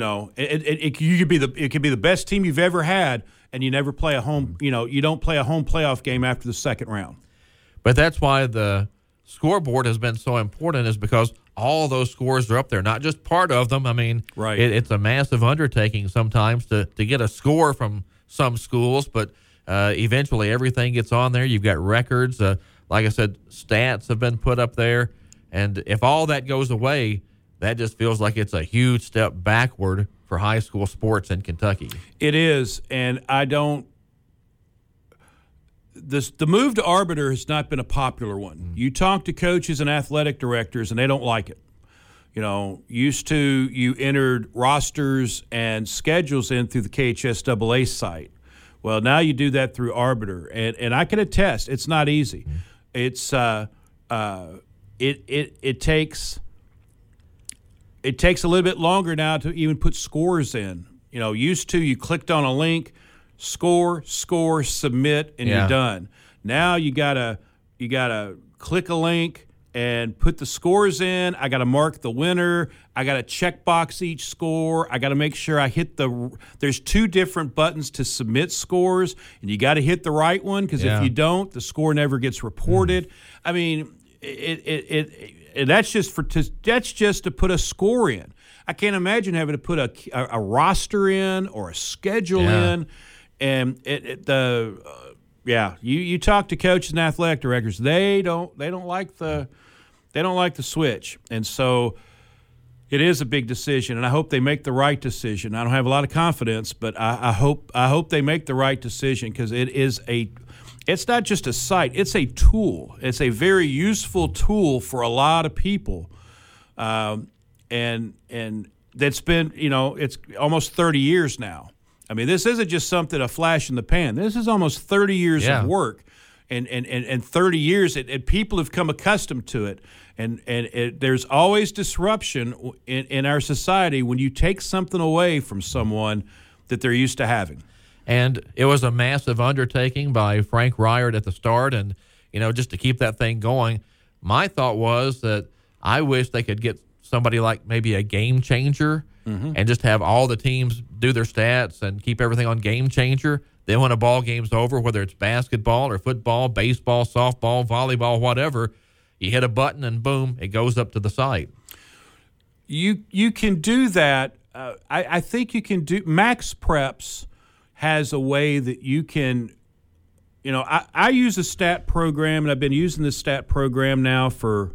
It could be the best team you've ever had, and you never play a home. You don't play a home playoff game after the second round. But that's why the scoreboard has been so important, is because all those scores are up there, not just part of them. I mean, right. It's a massive undertaking sometimes to get a score from some schools, but eventually everything gets on there. You've got records. Like I said, stats have been put up there. And if all that goes away, that just feels like it's a huge step backward for high school sports in Kentucky. It is, and I don't. The move to arbiter has not been a popular one. You talk to coaches and athletic directors, and they don't like it. Used to you entered rosters and schedules in through the KHSAA site. Well, now you do that through arbiter, and I can attest it's not easy. It's it takes a little bit longer now to even put scores in. Used to you clicked on a link, score, submit, and you're done. Now you gotta click a link and put the scores in. I got to mark the winner. I got to check box each score. I got to make sure I hit there's 2 different buttons to submit scores, and you got to hit the right one, because if you don't, the score never gets reported. I mean, that's just to put a score in. I can't imagine having to put a roster in or a schedule in, and you talk to coaches and athletic directors, they don't like the switch, and so it is a big decision, and I hope they make the right decision. I don't have a lot of confidence, but I hope they make the right decision, because it's not just a site, it's a tool. It's a very useful tool for a lot of people, and that's been it's almost 30 years now. I mean, this isn't just a flash in the pan. This is almost 30 years of work, and 30 years, and people have come accustomed to it. And there's always disruption in our society when you take something away from someone that they're used to having. And it was a massive undertaking by Frank Ryard at the start, and just to keep that thing going. My thought was that I wish they could get somebody like maybe a Game Changer, and just have all the teams do their stats and keep everything on Game Changer. Then when a ball game's over, whether it's basketball or football, baseball, softball, volleyball, whatever, you hit a button and boom, it goes up to the site. You can do that. I think you can do. Max Preps has a way that you can. I use a stat program, and I've been using this stat program now for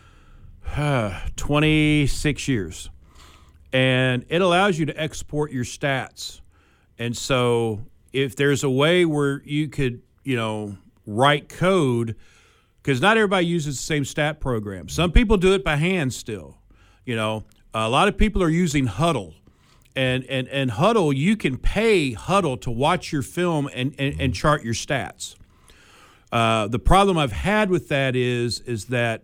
26 years. And it allows you to export your stats. And so if there's a way where you could, write code, because not everybody uses the same stat program. Some people do it by hand still. A lot of people are using Huddle. And Huddle, you can pay Huddle to watch your film and chart your stats. The problem I've had with that is that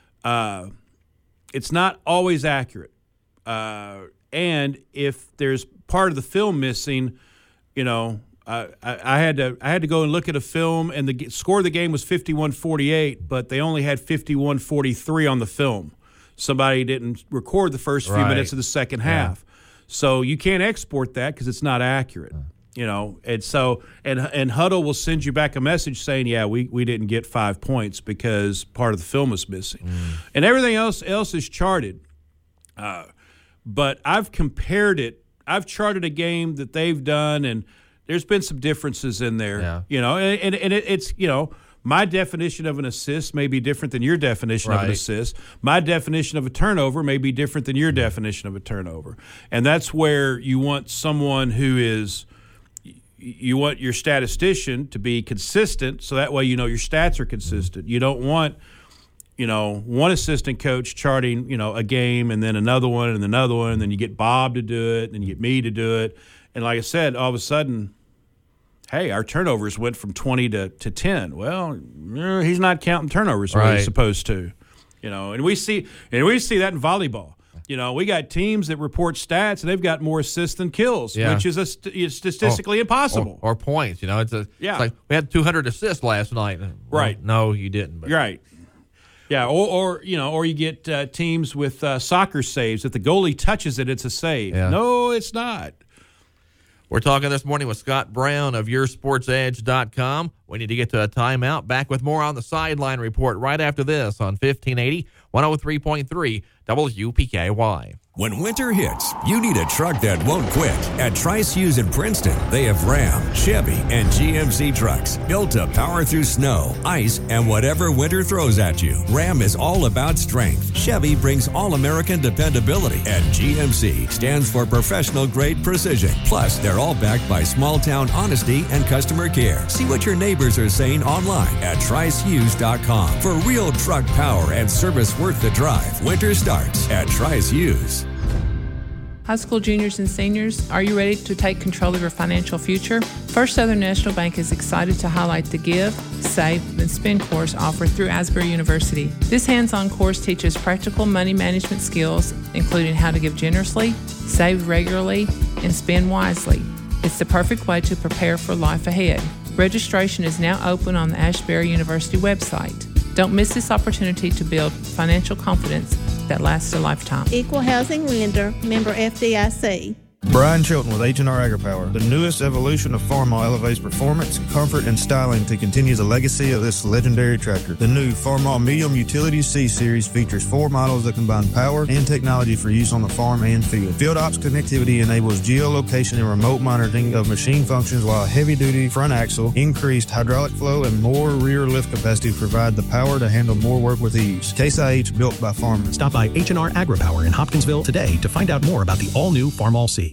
it's not always accurate. And if there's part of the film missing, I had to go and look at a film, and the score of the game was 51-48, but they only had 51-43 on the film. Somebody didn't record the first few minutes of the second half. So you can't export that because it's not accurate. And so and Huddle will send you back a message saying, we didn't get 5 points because part of the film was missing. And everything else is charted. But I've compared it. I've charted a game that they've done, and there's been some differences in there. It's my definition of an assist may be different than your definition of an assist. My definition of a turnover may be different than your definition of a turnover. And that's where you want someone you want your statistician to be consistent, so that way your stats are consistent. You don't want one assistant coach charting, a game, and then another one, and then you get Bob to do it, and then you get me to do it. And like I said, all of a sudden, hey, our turnovers went from 20 to 10. Well, he's not counting turnovers the way he's supposed to. And we see that in volleyball. We got teams that report stats, and they've got more assists than kills, which is statistically impossible. Or points. It's like we had 200 assists last night. Right. Well, no, you didn't. But. Right. Yeah, or you get teams with soccer saves. If the goalie touches it, it's a save. Yeah. No, it's not. We're talking this morning with Scott Brown of YourSportsEdge.com. We need to get to a timeout. Back with more on the Sideline Report right after this on 1580, 103.3 WPKY. When winter hits, you need a truck that won't quit. At Tri-Hughes in Princeton, they have Ram, Chevy, and GMC trucks built to power through snow, ice, and whatever winter throws at you. Ram is all about strength. Chevy brings all-American dependability. And GMC stands for professional-grade precision. Plus, they're all backed by small-town honesty and customer care. See what your neighbors are saying online at TriChughes.com. For real truck power and service worth the drive, winter starts at Tri-Hughes. High school juniors and seniors, are you ready to take control of your financial future? First Southern National Bank is excited to highlight the Give, Save, and Spend course offered through Asbury University. This hands-on course teaches practical money management skills, including how to give generously, save regularly, and spend wisely. It's the perfect way to prepare for life ahead. Registration is now open on the Asbury University website. Don't miss this opportunity to build financial confidence that lasts a lifetime. Equal Housing Lender, member FDIC. Brian Chilton with H&R AgriPower. The newest evolution of Farmall elevates performance, comfort, and styling to continue the legacy of this legendary tractor. The new Farmall Medium Utility C-Series features 4 models that combine power and technology for use on the farm and field. Field Ops connectivity enables geolocation and remote monitoring of machine functions, while heavy-duty front axle, increased hydraulic flow, and more rear lift capacity provide the power to handle more work with ease. Case IH, built by farmers. Stop by H&R AgriPower in Hopkinsville today to find out more about the all-new Farmall C.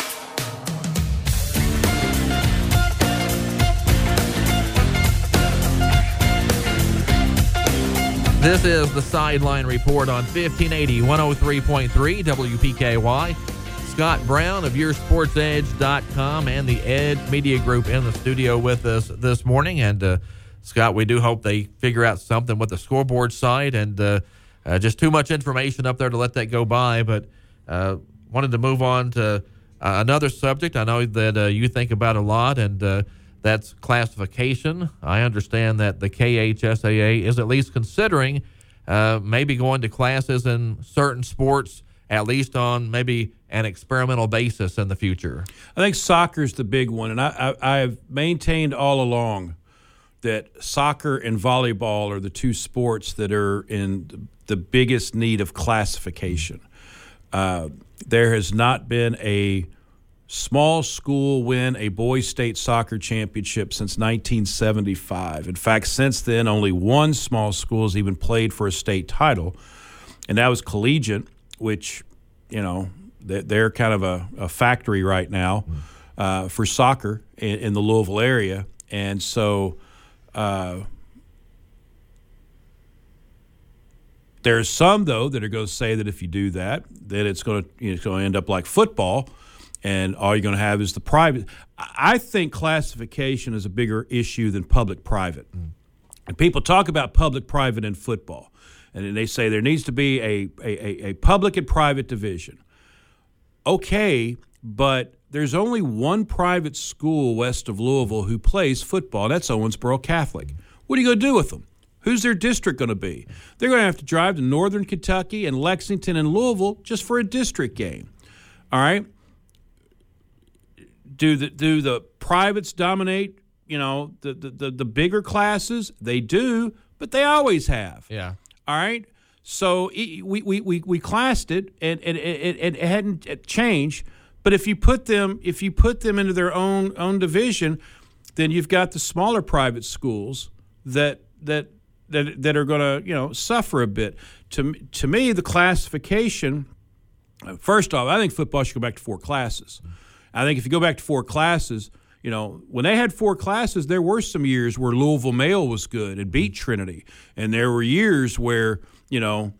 This is the Sideline Report on 1580 103.3 WPKY. Scott Brown of YourSportsEdge.com and the Edge Media Group in the studio with us this morning. And, Scott, we do hope they figure out something with the scoreboard side, and just too much information up there to let that go by. But wanted to move on to another subject I know that you think about a lot, and that's classification. I understand that the KHSAA is at least considering maybe going to classes in certain sports, at least on maybe an experimental basis in the future. I think soccer's the big one, and I've maintained all along that soccer and volleyball are the two sports that are in the biggest need of classification. There has not been a small school win a boys' state soccer championship since 1975. In fact, since then, only one small school has even played for a state title, and that was Collegiate, which, you know, they're kind of a factory right now for soccer in the Louisville area. And so there's some, though, that are going to say that if you do that, that it's going to end up like football, and all you're going to have is the private. I think classification is a bigger issue than public-private. And people talk about public-private in football, and then they say there needs to be a public and private division. Okay, but there's only one private school west of Louisville who plays football, and that's Owensboro Catholic. What are you going to do with them? Who's their district going to be? They're going to have to drive to northern Kentucky and Lexington and Louisville just for a district game. All right? Do the privates dominate, you know, the bigger classes? They do, but they always have. Yeah. All right? So we classed it, and it hadn't changed. But if you put them into their own division, then you've got the smaller private schools that are going to, you know, suffer a bit. To me, the classification. First off, I think football should go back to 4 classes. I think if you go back to 4 classes, you know, when they had 4 classes, there were some years where Louisville Male was good and beat Trinity, and there were years where Mayfield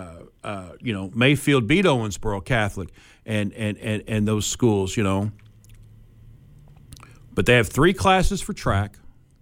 beat Owensboro Catholic, and those schools, you know. But they have 3 classes for track.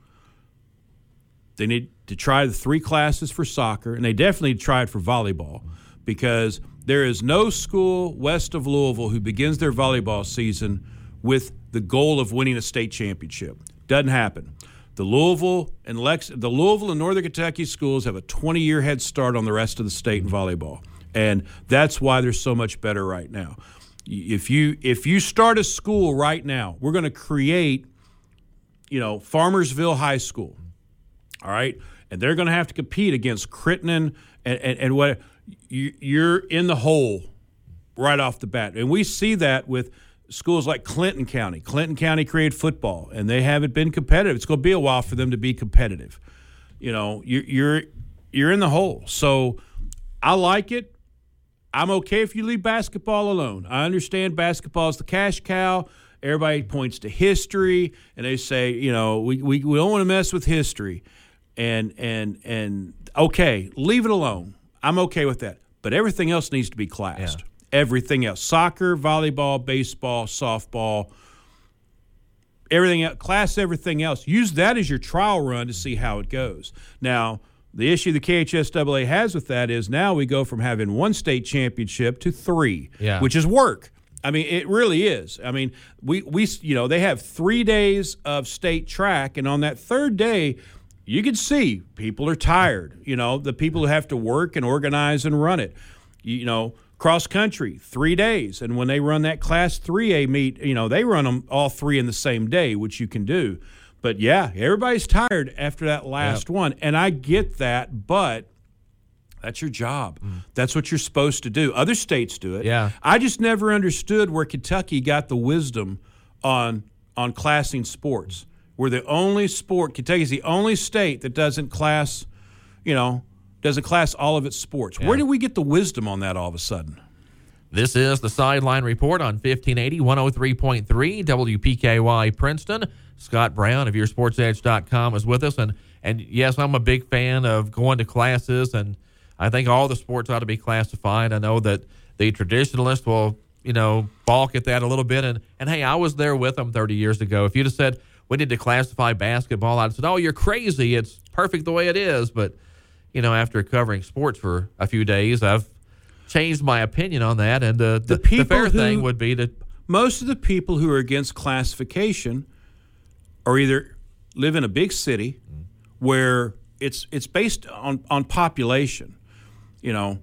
They need to try the 3 classes for soccer, and they definitely need to try it for volleyball, because there is no school west of Louisville who begins their volleyball season with the goal of winning a state championship. Doesn't happen. The Louisville and Northern Kentucky schools have a 20-year head start on the rest of the state in volleyball, and that's why they're so much better right now. If you start a school right now, we're going to create, you know, Farmersville High School, all right, and they're going to have to compete against Crittenden and what. You're in the hole right off the bat. And we see that with schools like Clinton County. Clinton County created football, and they haven't been competitive. It's going to be a while for them to be competitive. You know, you're in the hole. So I like it. I'm okay if you leave basketball alone. I understand basketball is the cash cow. Everybody points to history, and they say, you know, we don't want to mess with history. And okay, leave it alone. I'm okay with that. But everything else needs to be classed. Yeah. Everything else. Soccer, volleyball, baseball, softball, everything else. Class everything else. Use that as your trial run to see how it goes. Now, the issue the KHSAA has with that is now we go from having one state championship to 3, which is work. I mean, it really is. I mean, we you know, they have 3 days of state track, and on that third day, you can see people are tired. You know, the people who have to work and organize and run it. You know, cross country, 3 days, and when they run that Class 3A meet, you know, they run them all 3 in the same day, which you can do. But, yeah, everybody's tired after that last one, and I get that, but that's your job. That's what you're supposed to do. Other states do it. Yeah. I just never understood where Kentucky got the wisdom on classing sports. We're the only sport – Kentucky's the only state that doesn't class, you know, doesn't class all of its sports. Yeah. Where did we get the wisdom on that all of a sudden? This is the Sideline Report on 1580, 103.3 WPKY Princeton. Scott Brown of YourSportsEdge.com is with us. And yes, I'm a big fan of going to classes, and I think all the sports ought to be classified. I know that the traditionalists will, you know, balk at that a little bit. And hey, I was there with them 30 years ago. If you'd have said we need to classify basketball, I'd have said, oh, you're crazy. It's perfect the way it is. But, you know, after covering sports for a few days, I've changed my opinion on that. And the fair thing would be to most of the people who are against classification are either live in a big city where it's based on population. You know,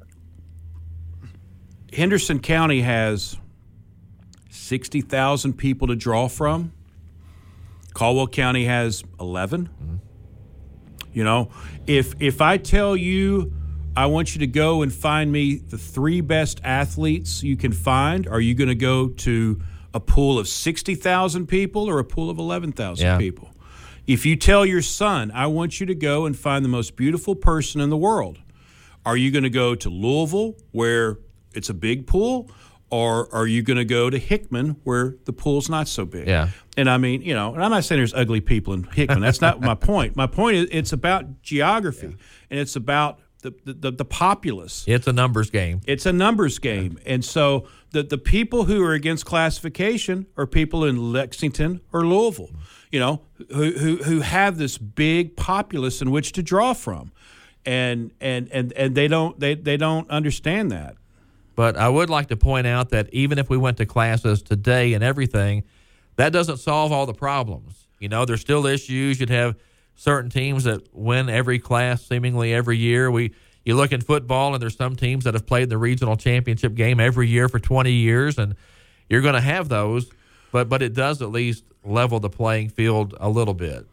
Henderson County has 60,000 people to draw from. Caldwell County has 11. You know, if I tell you I want you to go and find me the 3 best athletes you can find, are you going to go to a pool of 60,000 people or a pool of 11,000 people? If you tell your son, I want you to go and find the most beautiful person in the world, are you going to go to Louisville where it's a big pool, or are you going to go to Hickman where the pool's not so big? Yeah. And I mean, you know, and I'm not saying there's ugly people in Hickman. That's not my point. My point is it's about geography, and it's about the populace. It's a numbers game. It's a numbers game. And so the people who are against classification are people in Lexington or Louisville, you know, who have this big populace in which to draw from. And they don't understand that. But I would like to point out that even if we went to classes today and everything, that doesn't solve all the problems. You know, there's still issues. You'd have certain teams that win every class seemingly every year. You look in football, and there's some teams that have played the regional championship game every year for 20 years, and you're going to have those. But it does at least level the playing field a little bit.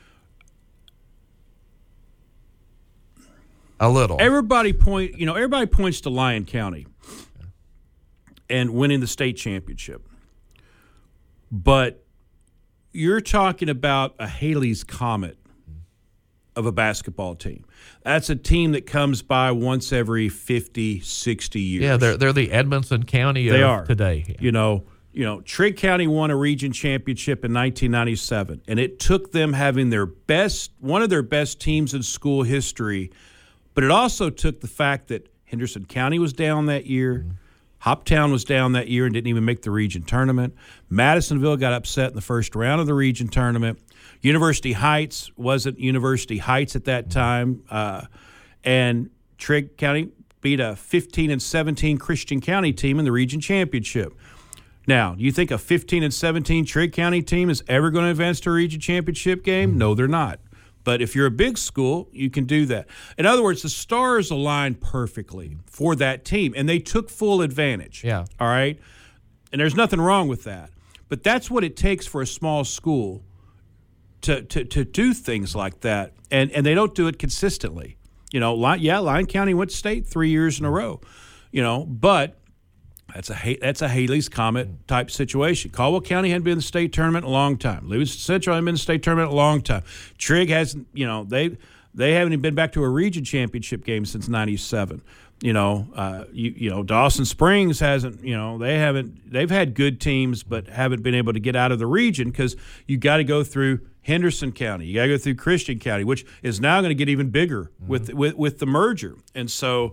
A little. Everybody points to Lyon County and winning the state championship. But you're talking about a Halley's Comet of a basketball team. That's a team that comes by once every 50, 60 years. Yeah, they're the Edmonson County of today. You know, Trigg County won a region championship in 1997, and it took them having one of their best teams in school history. But it also took the fact that Henderson County was down that year, Hoptown was down that year and didn't even make the region tournament. Madisonville got upset in the first round of the region tournament. University Heights wasn't University Heights at that time. And Trigg County beat a 15-17 Christian County team in the region championship. Now, do you think a 15-17 Trigg County team is ever going to advance to a region championship game? No, they're not. But if you're a big school, you can do that. In other words, the stars aligned perfectly for that team, and they took full advantage. Yeah. All right? And there's nothing wrong with that. But that's what it takes for a small school to do things like that, and they don't do it consistently. You know, Lyon County went to state 3 years in a row, you know, but That's a Haley's Comet type situation. Caldwell County hadn't been in the state tournament in a long time. Livingston Central hadn't been in the state tournament in a long time. Trigg hasn't, they haven't even been back to a region championship game since '97. Dawson Springs hasn't. They've had good teams, but haven't been able to get out of the region because you got to go through Henderson County. You got to go through Christian County, which is now going to get even bigger with the merger. And so.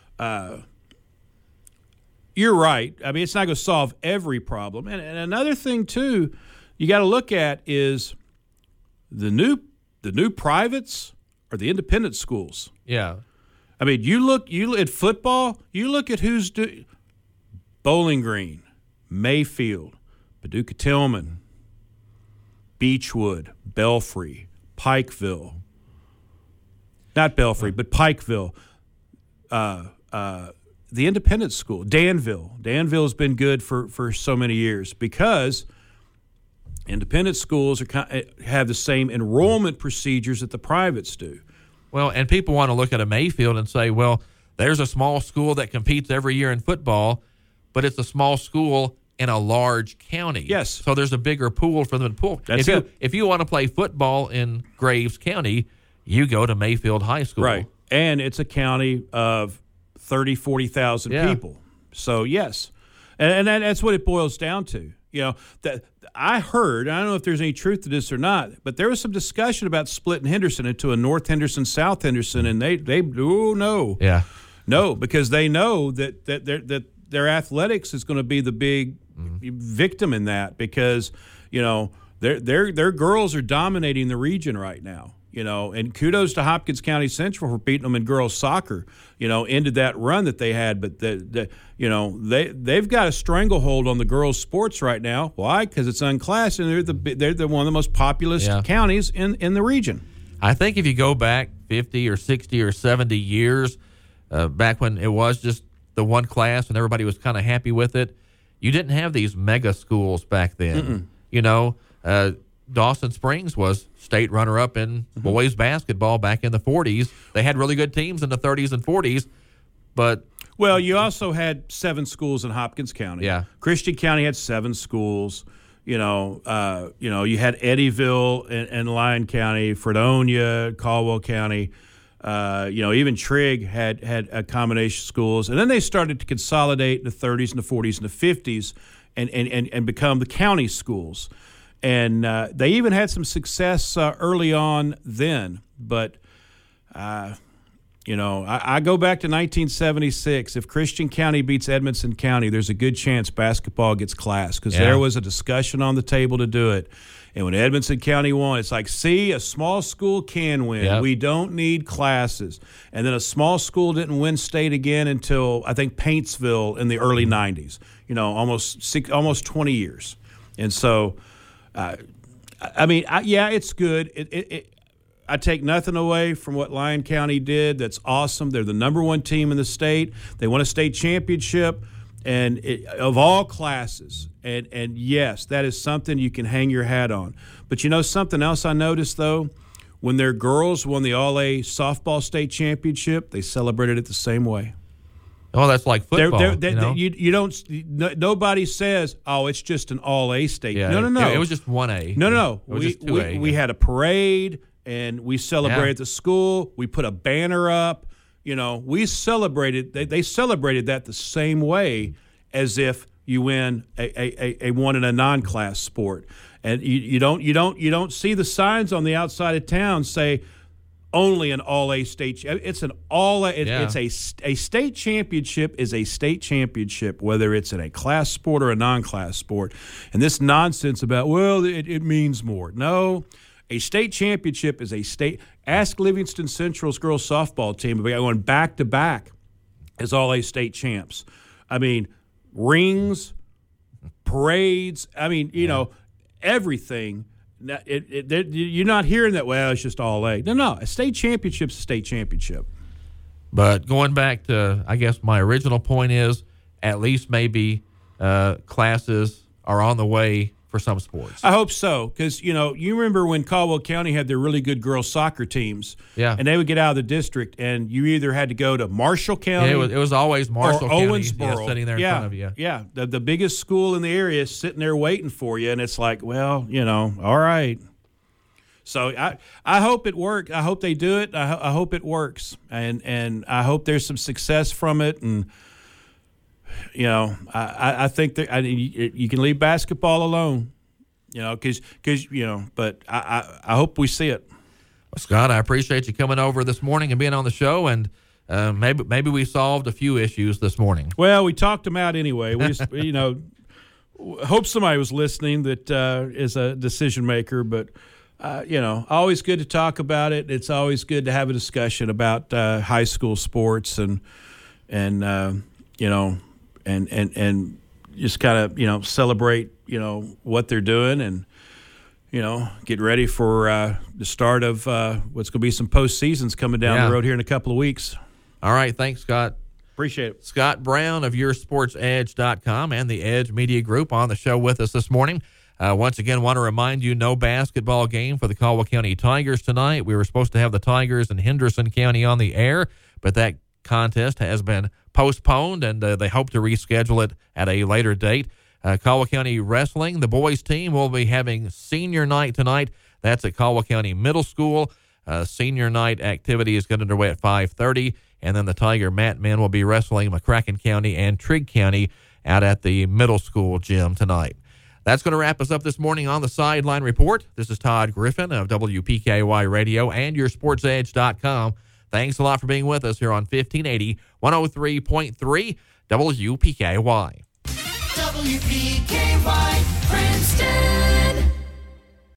You're right. I mean, it's not going to solve every problem. And another thing, too, you got to look at is the new privates or the independent schools. Yeah. I mean, you look at football, you look at who's Bowling Green, Mayfield, Paducah Tillman, Beechwood, Belfry, Pikeville. Not Belfry, but Pikeville. The independent school, Danville. Danville has been good for so many years because independent schools have the same enrollment procedures that the privates do. Well, and people want to look at a Mayfield and say, well, there's a small school that competes every year in football, but it's a small school in a large county. Yes. So there's a bigger pool for them to pull. If you want to play football in Graves County, you go to Mayfield High School. Right. And it's a county of 30,000, 40,000 people. So, yes. And that's what it boils down to. That I heard, I don't know if there's any truth to this or not, but there was some discussion about splitting Henderson into a North Henderson, South Henderson, and they no. Yeah. No, because they know that their athletics is going to be the big victim in that because, their girls are dominating the region right now. And kudos to Hopkins County Central for beating them in girls soccer, ended that run that they had. But, they've got a stranglehold on the girls' sports right now. Why? Because it's unclassed, and they're one of the most populous counties in the region. I think if you go back 50 or 60 or 70 years, back when it was just the one class and everybody was kind of happy with it, you didn't have these mega schools back then. Dawson Springs was state runner-up in boys basketball back in the 40s. They had really good teams in the 30s and 40s, but... Well, you also had 7 schools in Hopkins County. Yeah. Christian County had 7 schools. You had Eddyville and Lyon County, Fredonia, Caldwell County. Even Trigg had a combination of schools. And then they started to consolidate in the 30s and the 40s and the 50s and become the county schools. And they even had some success early on then. But, I go back to 1976. If Christian County beats Edmonson County, there's a good chance basketball gets class because there was a discussion on the table to do it. And when Edmonson County won, it's like, see, a small school can win. Yep. We don't need classes. And then a small school didn't win state again until, I think, Paintsville in the early 90s, almost 20 years. And so... it's good. I take nothing away from what Lyon County did. That's awesome. They're the number 1 team in the state. They won a state championship, and of all classes. And yes, that is something you can hang your hat on. But something else I noticed though, when their girls won the All-A softball state championship, they celebrated it the same way. Oh, that's like football. You don't. Nobody says, "Oh, it's just an All-A state." Yeah, No. It was just 1A. No. It was just 2A. We had a parade and we celebrated the school. We put a banner up. We celebrated. They celebrated that the same way as if you win a one in a non-class sport. And you don't see the signs on the outside of town say, only an All-A state. It's an All-A. It's a state championship is a state championship, whether it's in a class sport or a non-class sport. And this nonsense about, it means more. No, a state championship is a state. Ask Livingston Central's girls softball team about going back-to-back as All-A state champs. I mean, rings, parades. I mean, everything. You're not hearing that, it's just All-A. No, a state championship's a state championship. But going back to, I guess my original point is, at least maybe classes are on the way for some sports. I hope so, because, you remember when Caldwell County had their really good girls soccer teams, and they would get out of the district, and you either had to go to Marshall County. Yeah, it was always Marshall or County Owensboro. sitting there in front of you. Yeah, the biggest school in the area is sitting there waiting for you, and it's like, well, all right. So I hope it works. I hope they do it. I hope it works, and I hope there's some success from it. And I think that you can leave basketball alone, because But I hope we see it. Well, Scott, I appreciate you coming over this morning and being on the show, and maybe we solved a few issues this morning. Well, we talked them out anyway. We just, hope somebody was listening that is a decision maker, but. Always good to talk about it. It's always good to have a discussion about high school sports and just kind of celebrate what they're doing and get ready for the start of what's going to be some postseasons coming down the road here in a couple of weeks. All right, thanks, Scott. Appreciate it. Scott Brown of YourSportsEdge.com and the Edge Media Group on the show with us this morning. Once again, want to remind you, no basketball game for the Caldwell County Tigers tonight. We were supposed to have the Tigers in Henderson County on the air, but that contest has been postponed, and they hope to reschedule it at a later date. Caldwell County Wrestling, the boys team, will be having senior night tonight. That's at Caldwell County Middle School. Senior night activity is getting underway at 5:30, and then the Tiger Mat Men will be wrestling McCracken County and Trigg County out at the middle school gym tonight. That's going to wrap us up this morning on the Sideline Report. This is Todd Griffin of WPKY Radio and YourSportsEdge.com. Thanks a lot for being with us here on 1580, 103.3 WPKY. WPKY Princeton.